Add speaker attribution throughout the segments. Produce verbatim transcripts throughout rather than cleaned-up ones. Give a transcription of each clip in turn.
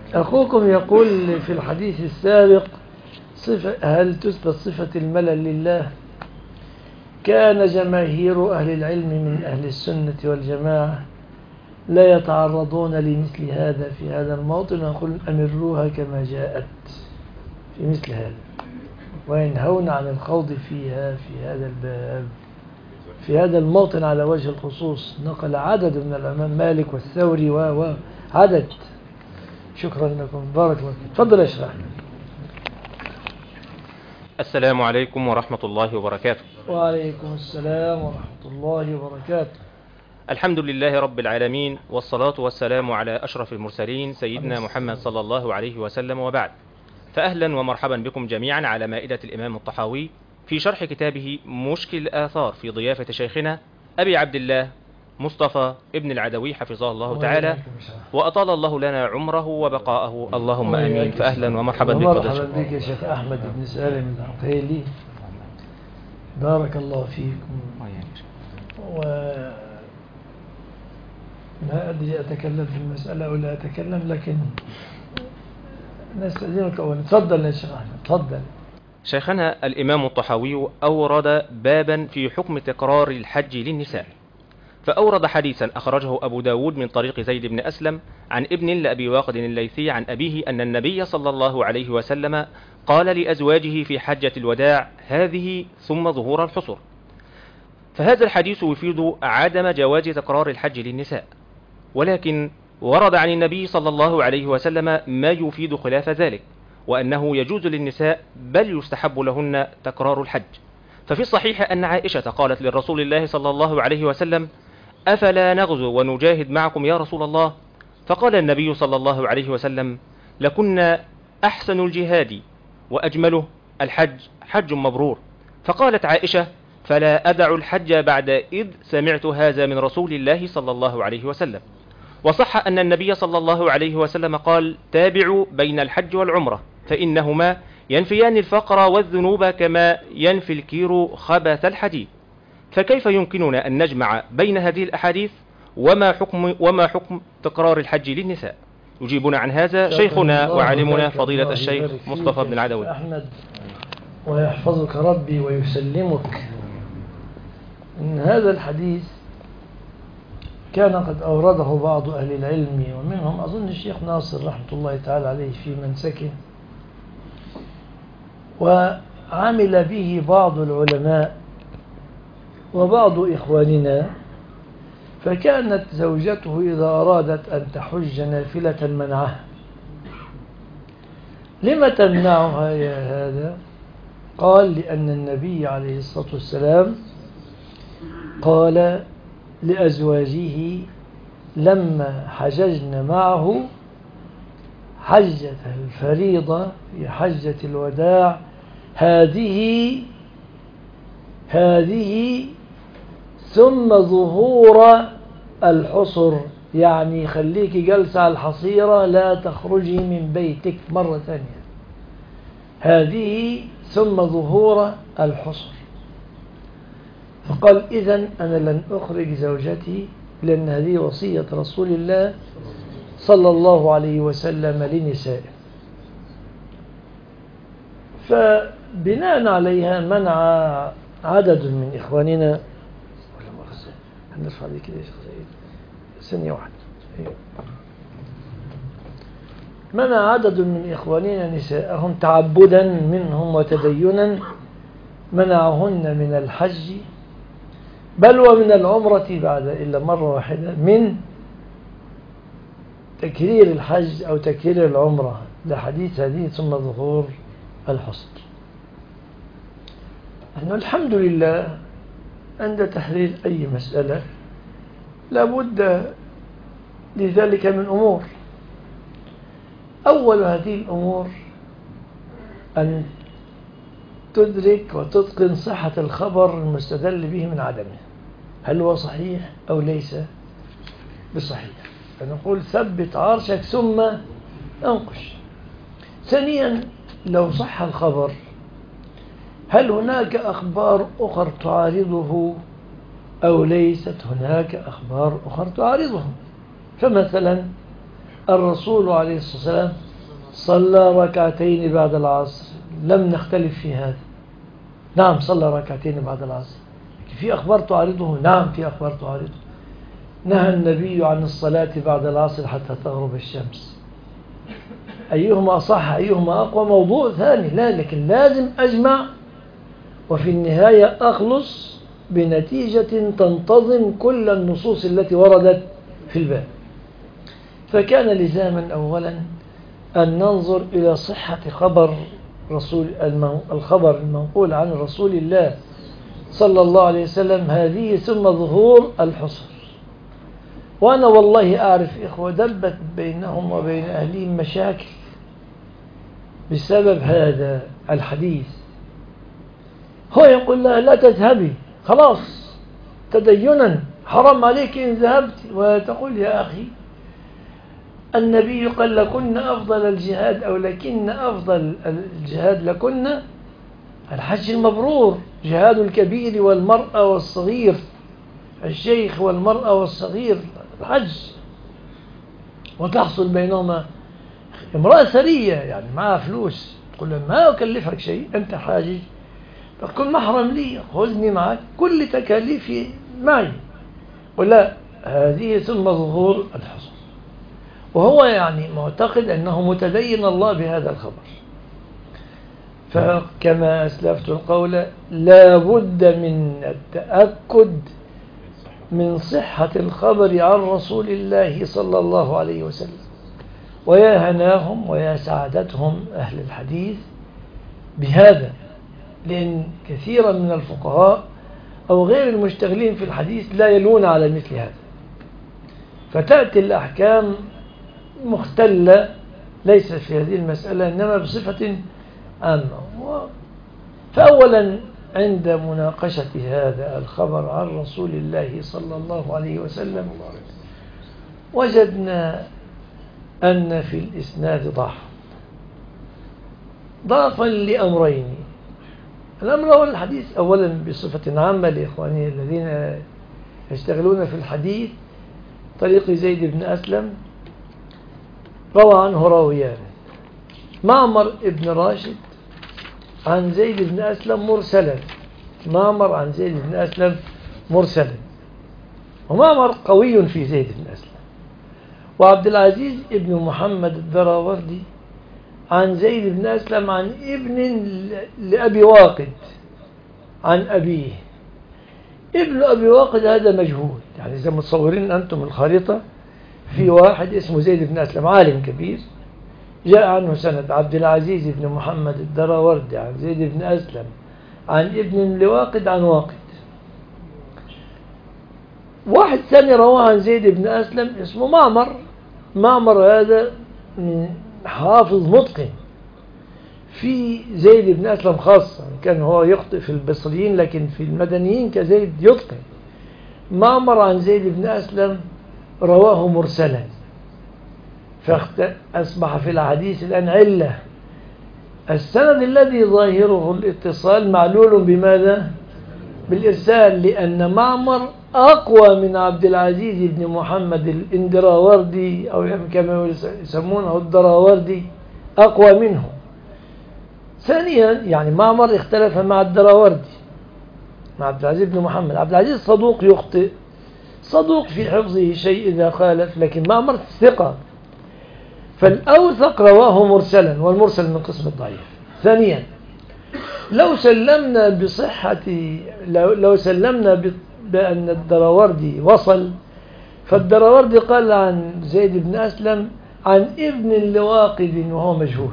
Speaker 1: أخوكم يقول في الحديث السابق صفة هل تثبت صفة الملل لله؟ كان جماهير أهل العلم من أهل السنة والجماعة لا يتعرضون لمثل هذا في هذا الموطن، نقول أمروها كما جاءت في مثل هذا، وينهون عن الخوض فيها في هذا الباب في هذا الموطن على وجه الخصوص. نقل عدد من الإمام مالك والثوري وعدد. شكرا لكم، بارك الله فيك. تفضل اشرح.
Speaker 2: السلام عليكم ورحمة الله وبركاته.
Speaker 1: وعليكم السلام ورحمة الله وبركاته.
Speaker 2: الحمد لله رب العالمين، والصلاة والسلام على أشرف المرسلين سيدنا محمد صلى الله عليه وسلم، وبعد. فأهلا ومرحبا بكم جميعا على مائدة الإمام الطحاوي في شرح كتابه مشكل الآثار في ضيافة شيخنا أبي عبد الله مصطفى ابن العدوي حفظه الله تعالى، وأطال الله لنا عمره وبقاءه، اللهم آمين. فأهلا ومرحبا بك.
Speaker 1: مرحبا بك يا شيخ أحمد بن سالم العقيلي، بارك الله فيكم. و ما أدري أتكلم في المسألة ولا أتكلم، لكن نستأذنك أولا. تفضل يا شيخ أحمد، تفضل.
Speaker 2: شيخنا الإمام الطحاوي أورد بابا في حكم تكرار الحج للنساء، فأورد حديثا أخرجه أبو داود من طريق زيد بن أسلم عن ابن لأبي واقد الليثي عن أبيه أن النبي صلى الله عليه وسلم قال لأزواجه في حجة الوداع: هذه ثم ظهور الحصر. فهذا الحديث يفيد عدم جواز تكرار الحج للنساء، ولكن ورد عن النبي صلى الله عليه وسلم ما يفيد خلاف ذلك، وأنه يجوز للنساء بل يستحب لهن تكرار الحج. ففي الصحيح أن عائشة قالت للرسول الله صلى الله عليه وسلم: أفلا نغزو ونجاهد معكم يا رسول الله؟ فقال النبي صلى الله عليه وسلم: لكنا أحسن الجهاد وأجمله الحج حج مبرور. فقالت عائشة: فلا أدع الحج بعد إذ سمعت هذا من رسول الله صلى الله عليه وسلم. وصح أن النبي صلى الله عليه وسلم قال: تابعوا بين الحج والعمرة فإنهما ينفيان الفقر والذنوب كما ينفي الكير خبث الحديد. فكيف يمكننا أن نجمع بين هذه الأحاديث؟ وما حكم, وما حكم تكرار الحج للنساء؟ يجيبنا عن هذا شيخنا وعالمنا فضيلة الشيخ مصطفى بن العدوي.
Speaker 1: أحمد، ويحفظك ربي ويسلمك. إن هذا الحديث كان قد أورده بعض أهل العلم، ومنهم أظن الشيخ ناصر رحمة الله تعالى عليه في منسكه، وعمل به بعض العلماء وبعض إخواننا. فكانت زوجته إذا أرادت أن تحج نافلة منعها. لما تمنعها يا هذا؟ قال: لأن النبي عليه الصلاة والسلام قال لأزواجه لما حججن معه حجة الفريضة في حجة الوداع: هذه هذه ثم ظهور الحصر، يعني خليك جلسة على الحصيرة لا تخرجي من بيتك مرة ثانية. هذه ثم ظهور الحصر. فقال: إذن أنا لن أخرج زوجتي، لأن هذه وصية رسول الله صلى الله عليه وسلم لنسائه. فبناء عليها منع عدد من إخواننا. هنرفع دي كده يا شيخ سيد، ثانية واحدة. منع عدد من إخواننا نساءهم تعبدا منهم وتدينا، منعهن من الحج بل ومن العمرة بعد إلا مرة واحدة من تكرير الحج أو تكرير العمرة لحديث هذه ثم ظهور الحصر. نحن الحمد لله عند تحرير أي مسألة لابد لذلك من أمور. أول هذه الأمور أن تدرك وتتقن صحة الخبر المستدل به من عدمه، هل هو صحيح أو ليس بصحيح. فنقول ثبت عرشك ثم انقش. ثانيا، لو صح الخبر هل هناك أخبار أخرى تعارضه أو ليست هناك أخبار أخرى تعارضه. فمثلا الرسول عليه الصلاة والسلام صلى ركعتين بعد العصر، لم نختلف في هذا. نعم صلى ركعتين بعد العصر. في أخبار تعارضه؟ نعم في أخبار تعارضه. نهى النبي عن الصلاة بعد العصر حتى تغرب الشمس. أيهما أصح أيهما أقوى موضوع ثاني، لا، لكن لازم أجمع وفي النهاية أخلص بنتيجة تنتظم كل النصوص التي وردت في الباب. فكان لزاما أولا أن ننظر إلى صحة خبر رسول الخبر المنقول عن رسول الله صلى الله عليه وسلم هذه، ثم ظهور الحصر. وأنا والله أعرف إخوة دبت بينهم وبين أهلهم مشاكل بسبب هذا الحديث. هو يقول لها لا تذهبي، خلاص تدينا حرام عليك إن ذهبت، وتقول يا أخي النبي قال لكن أفضل الجهاد أو لكن أفضل الجهاد لكن الحج المبرور، جهاد الكبير والمرأة والصغير، الشيخ والمرأة والصغير الحج، وتحصل بينهما امرأة ثرية يعني معها فلوس، تقول لها ما أكلفك شيء، أنت حاجج، تقول محرم لي خذني معك، كل تكاليفي معي، ولا هذه ثم ظهور الحصر. وهو يعني معتقد أنه متدين الله بهذا الخبر. فكما أسلفت القول لا بد من التأكد من صحة الخبر عن رسول الله صلى الله عليه وسلم. ويا هناهم ويا سعادتهم أهل الحديث بهذا، لأن كثيرا من الفقهاء أو غير المشتغلين في الحديث لا يلون على مثل هذا، فتأتي الأحكام مختلة ليس في هذه المسألة إنما بصفة عامة. فأولا عند مناقشة هذا الخبر عن رسول الله صلى الله عليه وسلم وجدنا أن في الإسناد ضعف ضعفا لأمرين. الأمر الأول الحديث أولا بصفة عامة لإخواني الذين يشتغلون في الحديث، طريق زيد بن أسلم روى عنه راويان، معمر ابن راشد عن زيد بن أسلم مرسلا، معمر عن زيد بن أسلم مرسلا، ومعمر قوي في زيد بن أسلم. وعبد العزيز ابن محمد الدراوردي عن زيد بن أسلم عن ابن لأبي واقد عن أبيه. ابن أبي واقد هذا مجهول، يعني إذا متصورين أنتم الخريطة، في واحد اسمه زيد بن أسلم عالم كبير جاء عنه سند عبد العزيز بن محمد الدراوردي عن زيد بن أسلم عن ابن لواقد عن واقد. واحد ثاني رواه عن زيد بن أسلم اسمه معمر، معمر هذا حافظ متقن في زيد بن أسلم خاصة، كان هو يخطئ في البصريين لكن في المدنيين كزيد يتقن. معمر عن زيد بن أسلم رواه مرسلا، فأصبح في الحديث الآن علة. السند الذي ظاهره الاتصال معلول بماذا؟ بالإرسال، لأن معمر أقوى من عبد العزيز بن محمد الإندراوردي أو كما يسمونه الدراوردي، أقوى منه. ثانيا يعني معمر اختلف مع الدراوردي مع عبد العزيز بن محمد. عبد العزيز صدوق يخطئ، صدوق في حفظه شيء إذا خالف، لكن معمر ثقة، فالأوثق رواه مرسلا، والمرسل من قسم الضعيف. ثانيا لو سلمنا بصحة لو, لو سلمنا بأن الدراوردي وصل، فالدراوردي قال عن زيد بن أسلم عن ابن لواقد وهو مجهول،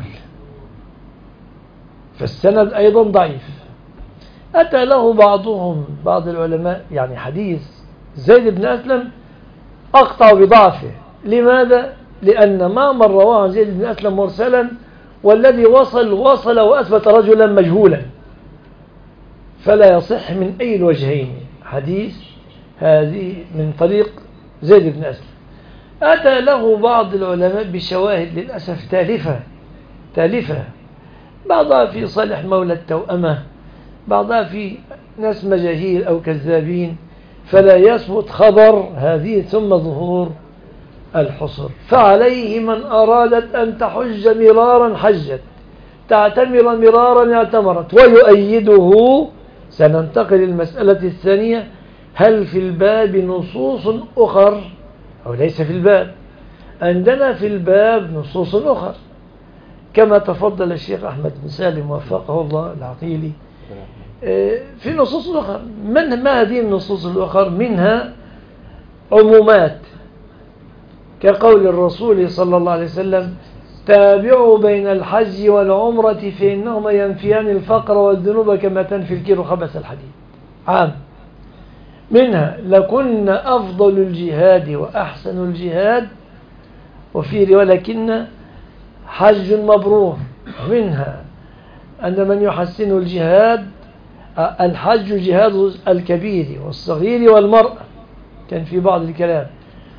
Speaker 1: فالسند أيضا ضعيف. أتى له بعضهم بعض العلماء يعني حديث زيد بن أسلم أقطع بضعفه. لماذا؟ لأن معمر رواه عن زيد بن أسلم مرسلا، والذي وصل وصل وأثبت رجلا مجهولا، فلا يصح من أي الوجهين حديث هذه من طريق زيد بن أسلم. أتى له بعض العلماء بشواهد للأسف تالفة تالفة بعضها في صالح مولى التوأمة، بعضها في ناس مجاهيل أو كذابين، فلا يثبت خبر هذه ثم ظهور الحصر. فعليه من أرادت أن تحج مرارا حجت، تعتمر مرارا اعتمرت. ويؤيده، سننتقل للمسألة الثانية، هل في الباب نصوص أخر أو ليس في الباب؟ عندنا في الباب نصوص أخر كما تفضل الشيخ أحمد بن سالم وفقه الله العقيلي في نصوص أخرى. من ما هذه النصوص الأخرى؟ منها عمومات كقول الرسول صلى الله عليه وسلم: تابعوا بين الحج والعمرة فإنهما ينفيان الفقر والذنوب كما تنفي الكير خبث الحديد. عام. منها: لكن أفضل الجهاد وأحسن الجهاد، وفي ولكن حج مبرور. منها أن من يحسن الجهاد الحج جهاد الكبير والصغير والمرأة، كان في بعض الكلام.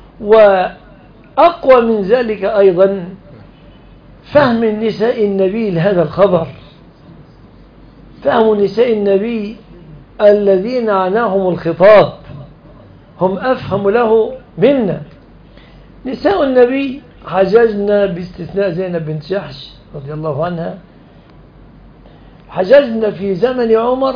Speaker 1: وأقوى من ذلك أيضا فهم النساء النبي لهذا الخبر، فهم نساء النبي الذين عناهم الخطاب، هم أفهم له منا. نساء النبي حججنا باستثناء زينب بنت جحش رضي الله عنها، حججنا في زمن عمر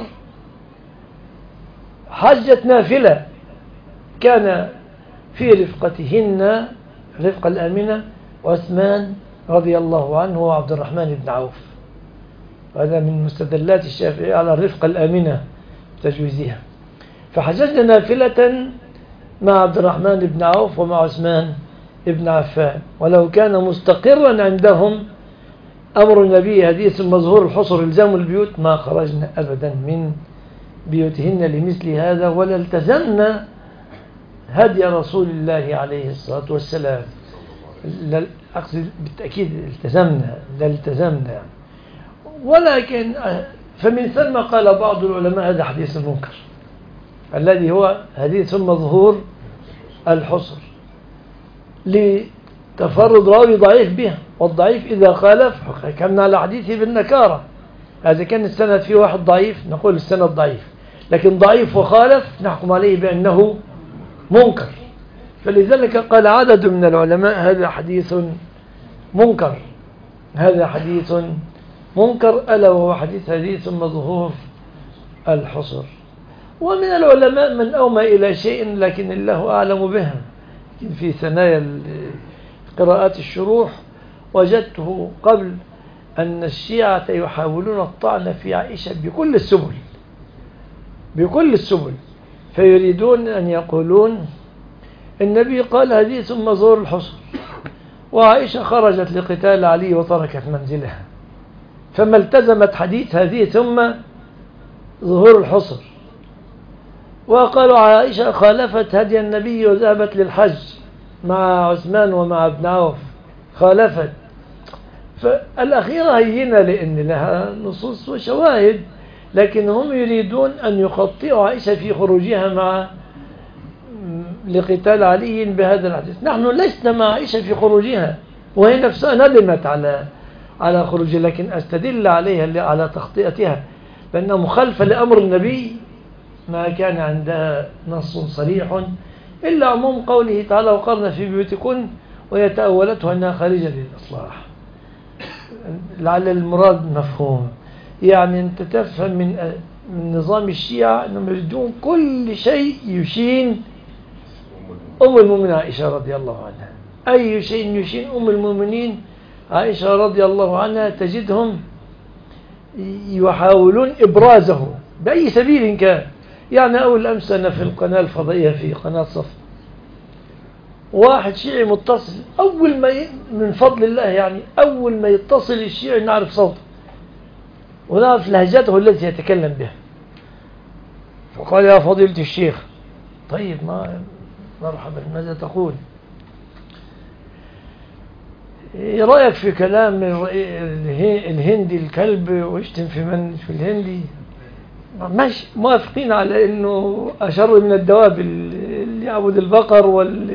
Speaker 1: حجة نافلة، كان في رفقتهن رفقة الآمنة عثمان رضي الله عنه وعبد الرحمن بن عوف. وهذا من مستدلات الشافعي على الرفقة الآمنة تجويزها. فحججنا نافلة مع عبد الرحمن بن عوف ومع عثمان بن عفان. ولو كان مستقرا عندهم أمر النبي حديث مظهور الحصر الزام البيوت ما خرجنا أبدا من بيوتهن لمثل هذا، ولا التزمنا هدي رسول الله عليه الصلاة والسلام. أقصد بالتأكيد التزمنا، لا التزمنا. ولكن فمن ثم قال بعض العلماء هذا حديث منكر الذي هو حديث مظهور الحصر لتفرد راوي ضعيف به، والضعيف إذا خالف حكمنا على حديثه بالنكارة. هذا كان السند فيه واحد ضعيف نقول السند ضعيف، لكن ضعيف وخالف نحكم عليه بأنه منكر. فلذلك قال عدد من العلماء هذا حديث منكر، هذا حديث منكر، ألا وهو حديث حديث مظهور الحصر. ومن العلماء من أومى إلى شيء لكن الله أعلم به. في ثنايا قراءات الشروح وجدته قبل أن الشيعة يحاولون الطعن في عائشة بكل السبل، بكل السبل، فيريدون أن يقولون النبي قال حديث مظهور الحصر، وعائشة خرجت لقتال علي وتركت منزلها، فما التزمت حديث هذه ثم ظهور الحصر. وقالوا عائشة خالفت هدي النبي وذهبت للحج مع عثمان ومع ابن عوف، خالفت. فالأخيرة هينة لأن لها نصوص وشواهد، لكن هم يريدون أن يخطئوا عائشة في خروجها مع لقتال علي بهذا الحديث. نحن لسنا مع عائشة في خروجها، وهي نفسها ندمت على على خروجها، لكن أستدل عليها على تخطئتها بأنها مخالفة لأمر النبي ما كان عندها نص صريح إلا عموم قوله تعالى وقرن في بيوتكن، ويتأولته أنها خارجة للإصلاح. لعل المراد مفهوم، يعني أنت تفهم من من نظام الشيعة أنهم يريدون كل شيء يشين أم المؤمنين عائشة رضي الله عنها، أي شيء يشين أم المؤمنين عائشة رضي الله عنها تجدهم يحاولون إبرازه بأي سبيل كان. يعني أول أمس أنا في القناة الفضائية في قناة صف، واحد شيعي متصل، أول ما ي... من فضل الله يعني أول ما يتصل الشيعي نعرف صوته ونعرف لهجته التي يتكلم بها. فقال يا فضيلة الشيخ، طيب ما مرحبا ماذا تقول؟ ايه رأيك في كلام الهندي الكلب واشتم في من في الهندي؟ ماشي، موافقين على انه اشر من الدواب اللي يعبد البقر وال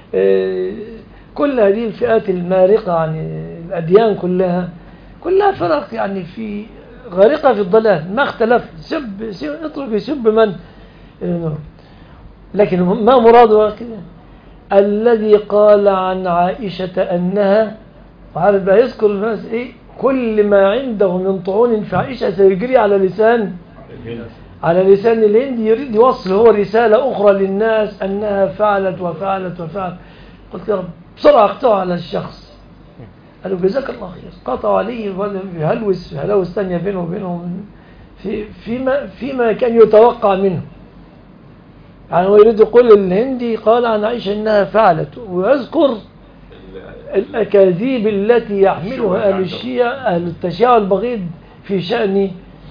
Speaker 1: كل هذه الفئات المارقة عن الأديان كلها كلها فرق يعني في غارقة في الضلال، ما اختلف. سب اترك يسب من، لكن ما مراده كده الذي قال عن عائشة أنها، عارف بقى يذكر الناس إيه، كل ما عنده من طعون في عائشة سيجري على لسان على لسان الهند، يريد يوصل هو رسالة أخرى للناس أنها فعلت وفعلت وفعلت. قلت يا رب بسرعة اقطعوا على الشخص. قالوا جزاك الله خير، قطعوا عليه هلوس هلوس ثانية بينه وبينهم في فيما فيما كان يتوقع منه. يعني هو يريد يقول الهندي قال عن عائشة أنها فعلت، ويذكر الأكاذيب التي يحملها أهل الشيعة أهل التشيع البغيض في شأن،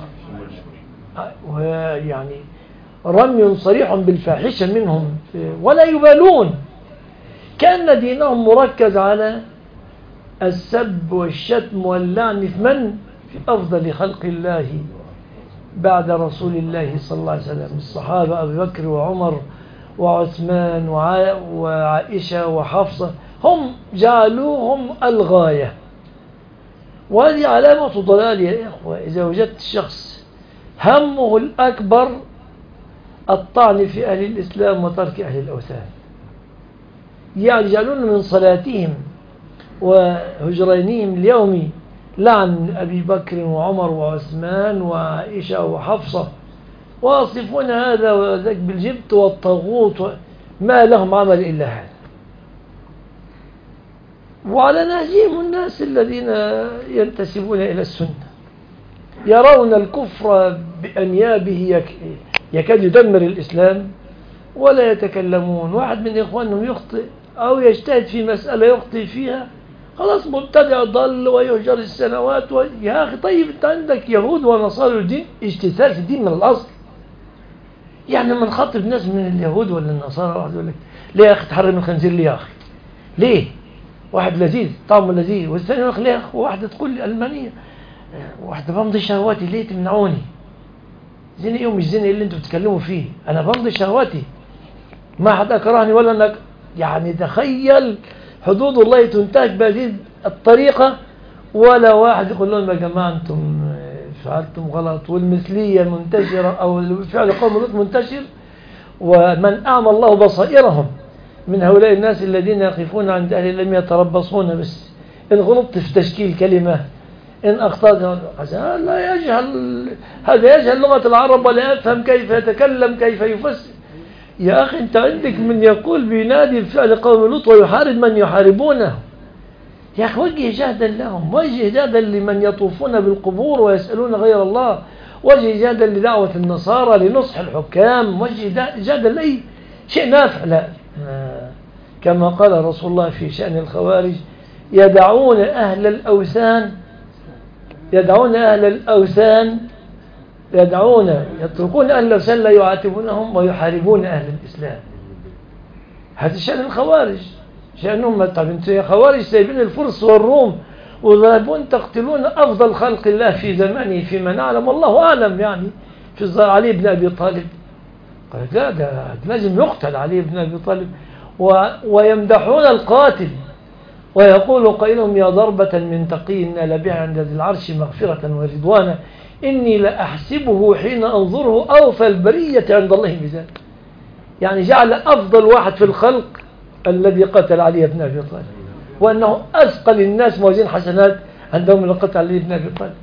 Speaker 1: ويعني رمي صريح بالفاحشة منهم ولا يبالون. كان دينهم مركز على السب والشتم واللعن في من؟ في أفضل خلق الله بعد رسول الله صلى الله عليه وسلم، الصحابة أبي بكر وعمر وعثمان وعائشة وحفصة، هم جعلوهم الغاية. وهذه علامة ضلال يا إخوة. إذا وجدت شخص همه الأكبر الطعن في أهل الإسلام وترك أهل الأوثان، يعني يجعلون من صلاتهم وهجرانهم اليومي لعن أبي بكر وعمر وعثمان وعائشة وحفصة، واصفون هذا وذاك بالجبت والطاغوت، ما لهم عمل إلا هذا. وعلى نهجهم الناس الذين ينتسبون إلى السنة يرون الكفر بأنيابه يكاد يدمر الإسلام ولا يتكلمون. واحد من إخوانهم يخطئ أو يجتهد في مسألة يخطئ فيها، خلاص مبتدع ضل ويهجر السنوات و... يا أخي طيب أنت عندك يهود ونصارى الدين اجتثاث في الدين من الأصل. يعني من خاطب ناس من اليهود ولا النصارى واحد يقول لك ليه يا أخي تحرم الخنزير ليه يا أخي ليه؟ واحد لذيذ طعمه لذيذ، والثاني يقول لك ليه؟ واحدة تقول لي ألمانية واحدة بمضي شهواتي ليه تمنعوني؟ زين ايه ومش زين ايه اللي انتوا بتتكلموا فيه؟ انا بمضي شهواتي ما حد اكرهني ولا انك. يعني تخيل حدود الله تنتهك بهذه الطريقة، ولا واحد يقول لهم يا جماعة انتم فعلتم غلط. والمثلية منتشرة او فعل قوم لوط منتشر، ومن اعمى الله بصائرهم من هؤلاء الناس الذين يقفون عند اهل العلم يتربصون بس ان غلطت في تشكيل كلمة إن أخطأت هذا لا يجهل، هذا يجهل لغة العرب ولا يفهم كيف يتكلم كيف يفسر. يا أخي أنت عندك من يقول بينادي بفعل قوم لوط ويحارب من يحاربونه. يا أخي وجه جهدا لهم، وجه جهدا لمن يطوفون بالقبور ويسألون غير الله، وجه جهدا لدعوة النصارى لنصح الحكام، وجه جهدا لأي شيء نافع. لا كما قال رسول الله في شأن الخوارج يدعون أهل الأوثان يدعون أهل الأوثان يدعون يتركون أهل الأوثان لا يعاتبونهم ويحاربون أهل الإسلام. هذا شأن الخوارج، شأنهم طب انتم يا خوارج سايبين الفرس والروم وذهبون تقتلون أفضل خلق الله في زمانه فيما نعلم والله أعلم، يعني في علي بن أبي طالب. قال لا ده لازم يقتل علي بن أبي طالب، ويمدحون القاتل ويقول قائلهم يا ضربة من تقي نال بها عند ذي العرش مغفرة ورضوانا إني لأحسبه حين أنظره أوفى البرية عند الله ميزان. يعني جعل أفضل واحد في الخلق الذي قتل علي بن أبي طالب، وأنه أثقل الناس موازين حسنات عندهم من قتل علي بن أبي طالب.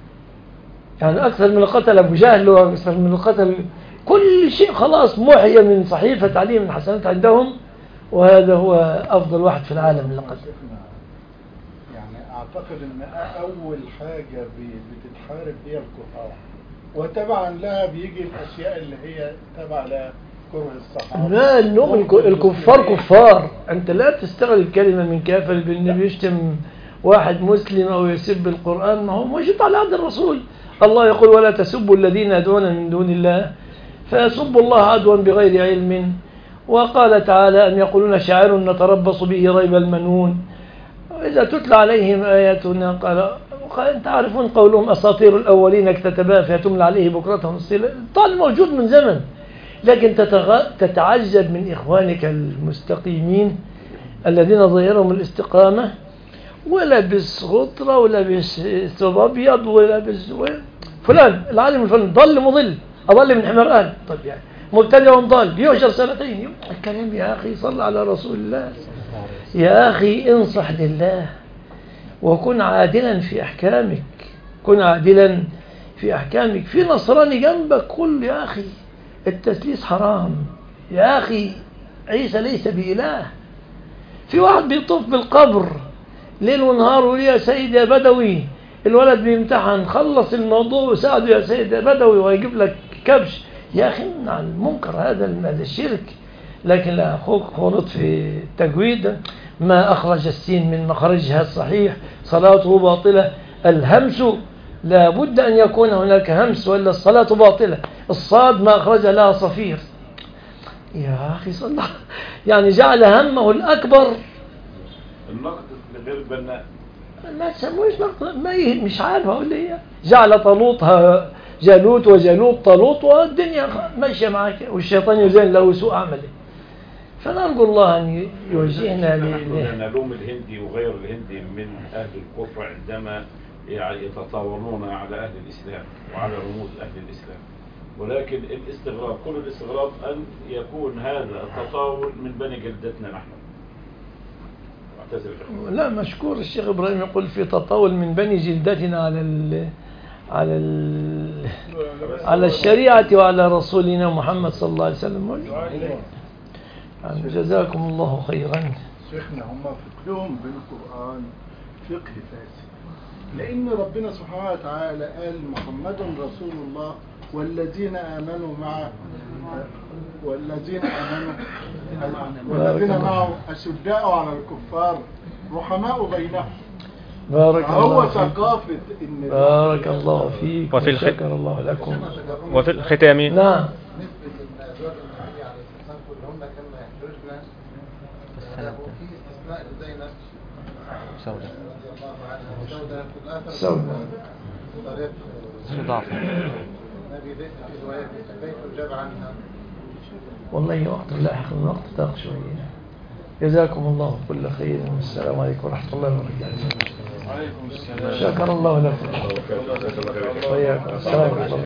Speaker 1: يعني أكثر من قتل أبو جهل وأكثر من قتل كل شيء، خلاص محي من صحيفة علي من حسنات عندهم، وهذا هو أفضل واحد في العالم اللي قتل.
Speaker 3: يعني أعتقد أن أول حاجة بتتحارب هي الكفار، وتبعا لها بيجي الأشياء اللي هي تبع لها كره الصحابة.
Speaker 1: لا النوم الكفار كفار، أنت لا تستغل الكلمة من كافر بأنه يشتم واحد مسلم أو يسب القرآن، ما هو موجود على عهد الرسول. الله يقول ولا تسبوا الذين يدعون من دون الله فيسبوا الله عدوا بغير علم. وقال تعالى أن يقولون شاعر نتربص به ريب المنون إذا تتلى عليهم آياتنا قال أنت عارفون قولهم أساطير الأولين اكتتبها فيتملى عليه بكرة والصيل. طال موجود من زمن، لكن تتعجب من إخوانك المستقيمين الذين ظهرهم الاستقامة ولبس غطرة ولبس ثوب أبيض ولبس فلان العالم الفلان ضل مضل أضل من حمار أهل. طيب يعني مبتدع ضال بيهجر سنتين. الكلام يا أخي صل على رسول الله. يا أخي انصح لله وكن عادلا في أحكامك، كن عادلا في أحكامك. في نصراني جنبك قل يا أخي التثليث حرام، يا أخي عيسى ليس بإله. في واحد بيطوف بالقبر ليل ونهار ويقول يا سيد يا بدوي، الولد بيمتحن خلص الموضوع وساعده يا سيد يا بدوي ويجيب لك كبش. يا أخي امنع المنكر، هذا هذا الشرك. لكن لا، أخوك خلط في التجويد، ما أخرج السين من مخرجها الصحيح صلاته باطلة. الهمس لا بد أن يكون هناك همس ولا الصلاة باطلة. الصاد ما أخرج لها صفير. يا أخي صلى يعني جعل همه الأكبر
Speaker 4: النقد غير بناء.
Speaker 1: ما تسموش نقد، ما يه... مش عارف أقول إيه. جعل طلوطها جالوت وجالوت طلوط والدنيا ماشية معك، والشيطان يزين له سوء عمله. فنرجو الله أن يوجهنا
Speaker 4: ل... نلوم الهندي وغير الهندي من أهل الكفر عندما يتطاولون على أهل الإسلام وعلى رموز أهل الإسلام، ولكن الاستغراب كل الاستغراب أن يكون هذا التطاول من بني جلدتنا نحن.
Speaker 1: لا، مشكور الشيخ إبراهيم يقول في تطاول من بني جلدتنا على ال على ال على الشريعة وعلى رسولنا محمد صلى الله عليه وسلم. يعني جزاكم الله خيرا.
Speaker 3: شيخنا هم فقههم بالقرآن فقه فاسد، لأن ربنا سبحانه وتعالى قال محمد رسول الله والذين آمنوا معه والذين آمنوا والذين معه أشداء على الكفار رحماء بينهم.
Speaker 1: بارك الله فيك.
Speaker 3: ثقافة إن
Speaker 1: بارك الله فيك
Speaker 2: وفي الخ...
Speaker 1: شكر الله لكم.
Speaker 2: وفي الختام
Speaker 1: نعم
Speaker 2: سودة
Speaker 1: سودة
Speaker 2: ضعف
Speaker 1: والله وقت لاحق الوقت ضاق شوية. جزاكم الله كل خير والسلام عليكم ورحمة الله وبركاته.
Speaker 3: عليكم السلام.
Speaker 1: شكر الله لكم. وإياكم. السلام عليكم.